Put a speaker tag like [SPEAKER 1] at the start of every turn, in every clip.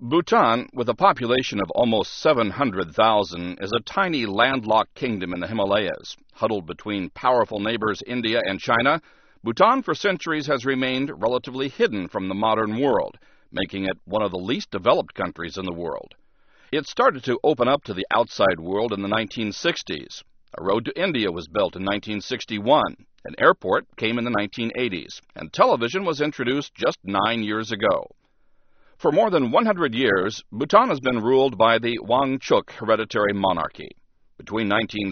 [SPEAKER 1] Bhutan, with a population of almost 700,000, is a tiny landlocked kingdom in the Himalayas. Huddled between powerful neighbors India and China, Bhutan for centuries has remained relatively hidden from the modern world, making it one of the least developed countries in the world. It started to open up to the outside world in the 1960s. A road to India was built in 1961. An airport came in the 1980s, and television was introduced just 9 years ago. For more than 100 years, Bhutan has been ruled by the Wangchuck hereditary monarchy. Between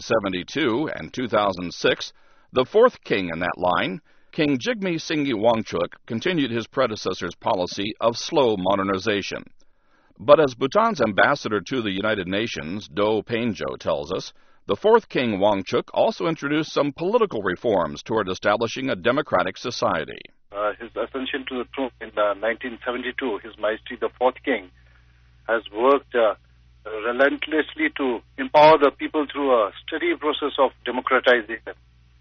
[SPEAKER 1] 1972 and 2006, the fourth king in that line, King Jigme Singye Wangchuck, continued his predecessor's policy of slow modernization. But as Bhutan's ambassador to the United Nations, Do Paenjo, tells us, the fourth king Wangchuck also introduced some political reforms toward establishing a democratic society.
[SPEAKER 2] His ascension to the throne in 1972, His Majesty the Fourth King has worked relentlessly to empower the people through a steady process of democratization.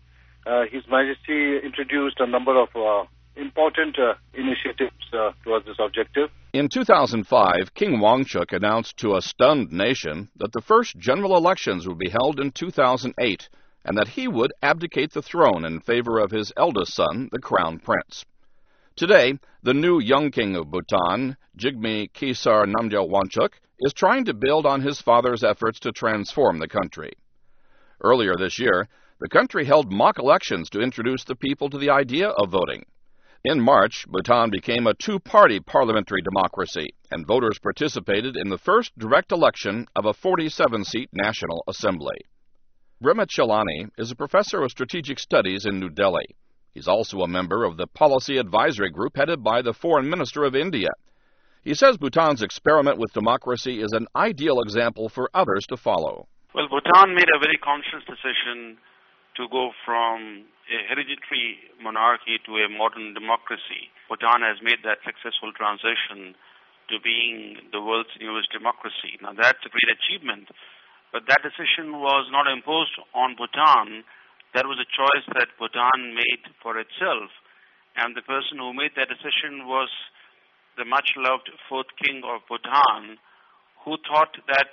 [SPEAKER 2] His Majesty introduced a number of important initiatives towards this objective.
[SPEAKER 1] In 2005, King Wangchuck announced to a stunned nation that the first general elections would be held in 2008 and that he would abdicate the throne in favor of his eldest son, the Crown Prince. Today, the new young king of Bhutan, Jigme Khisar Namgyal Wangchuck, is trying to build on his father's efforts to transform the country. Earlier this year, the country held mock elections to introduce the people to the idea of voting. In March, Bhutan became a two-party parliamentary democracy, and voters participated in the first direct election of a 47-seat National Assembly. Brahmachalani is a professor of strategic studies in New Delhi. He's also a member of the policy advisory group headed by the Foreign Minister of India. He says Bhutan's experiment with democracy is an ideal example for others to follow.
[SPEAKER 3] Well, Bhutan made a very conscious decision to go from a hereditary monarchy to a modern democracy. Bhutan has made that successful transition to being the world's newest democracy. Now, that's a great achievement, but that decision was not imposed on Bhutan. That was a choice that Bhutan made for itself, and the person who made that decision was the much-loved fourth king of Bhutan, who thought that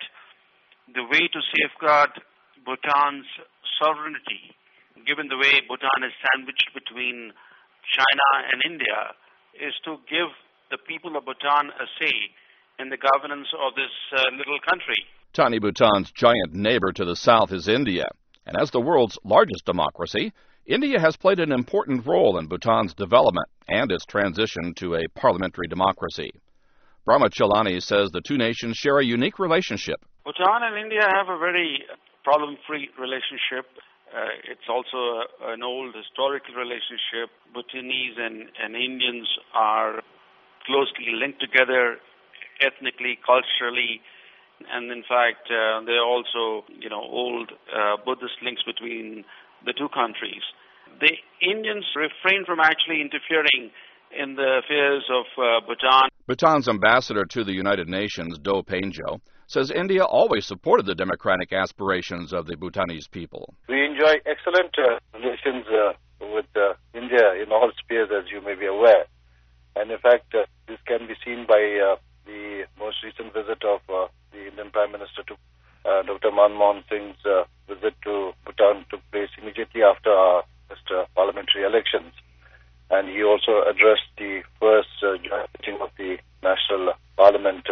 [SPEAKER 3] the way to safeguard Bhutan's sovereignty, given the way Bhutan is sandwiched between China and India, is to give the people of Bhutan a say in the governance of this little country.
[SPEAKER 1] Tiny Bhutan's giant neighbor to the south is India, and as the world's largest democracy, India has played an important role in Bhutan's development and its transition to a parliamentary democracy. Brahmachalani says the two nations share a unique relationship.
[SPEAKER 3] Bhutan and India have a very problem-free relationship. It's also an old historical relationship. Bhutanese and Indians are closely linked together ethnically, culturally, and in fact, there are also, old Buddhist links between the two countries. The Indians refrain from actually interfering in the affairs of Bhutan.
[SPEAKER 1] Bhutan's ambassador to the United Nations, Do Paenjo, says India always supported the democratic aspirations of the Bhutanese people.
[SPEAKER 2] We enjoy excellent relations with India in all spheres, as you may be aware. And in fact, this can be seen by the most recent visit of the Indian Prime Minister to Dr. Manmohan Singh's visit to Bhutan took place immediately after our first parliamentary elections. And he also addressed the first joint meeting of the National Parliament.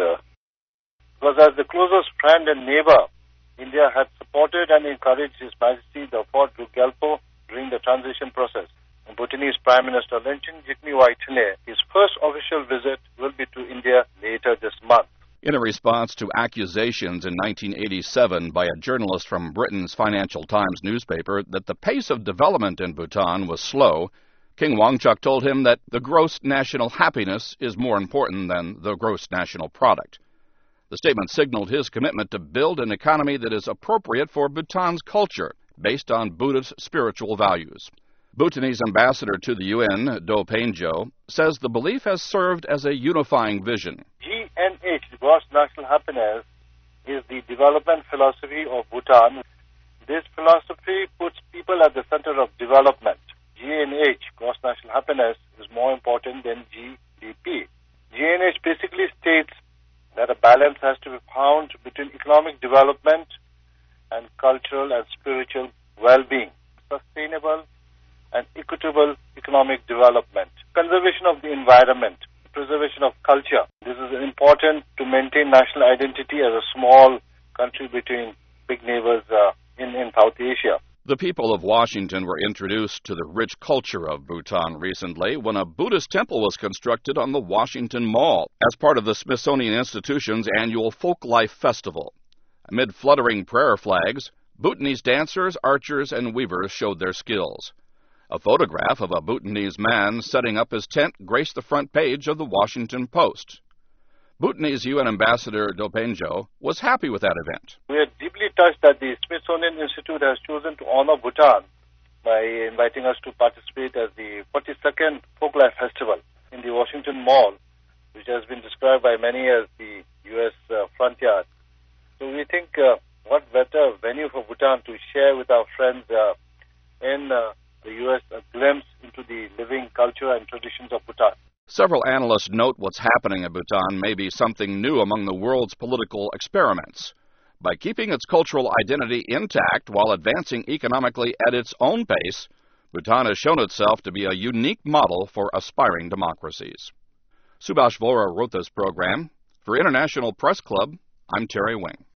[SPEAKER 2] Because as the closest friend and neighbor, India had supported and encouraged His Majesty the Fourth Duke Gyalpo during the transition process. And Bhutanese Prime Minister Lenchen Jigme Waitene, his first official visit will be to India later this month.
[SPEAKER 1] In a response to accusations in 1987 by a journalist from Britain's Financial Times newspaper that the pace of development in Bhutan was slow, King Wangchuck told him that the gross national happiness is more important than the gross national product. The statement signaled his commitment to build an economy that is appropriate for Bhutan's culture, based on Buddhist spiritual values. Bhutanese ambassador to the UN, Do Paenjo, says the belief has served as a unifying vision.
[SPEAKER 2] GNH, Gross National Happiness, is the development philosophy of Bhutan. This philosophy puts people at the center of development. GNH, Gross National Happiness, is more important than GDP. GNH basically states that balance has to be found between economic development and cultural and spiritual well-being, sustainable and equitable economic development, conservation of the environment, preservation of culture. This is important to maintain national identity as a small country between big neighbors in South Asia.
[SPEAKER 1] The people of Washington were introduced to the rich culture of Bhutan recently when a Buddhist temple was constructed on the Washington Mall as part of the Smithsonian Institution's annual Folklife Festival. Amid fluttering prayer flags, Bhutanese dancers, archers, and weavers showed their skills. A photograph of a Bhutanese man setting up his tent graced the front page of the Washington Post. Bhutanese UN Ambassador Dopenjo was happy with that event.
[SPEAKER 2] We are deeply touched that the Smithsonian Institute has chosen to honor Bhutan by inviting us to participate as the 42nd Folklife Festival in the Washington Mall, which has been described by many as the U.S. front yard. So we think what better venue for Bhutan to share with our friends in the U.S. a glimpse into the living culture and traditions of Bhutan.
[SPEAKER 1] Several analysts note what's happening in Bhutan may be something new among the world's political experiments. By keeping its cultural identity intact while advancing economically at its own pace, Bhutan has shown itself to be a unique model for aspiring democracies. Subhash Vora wrote this program. For International Press Club, I'm Terry Wing.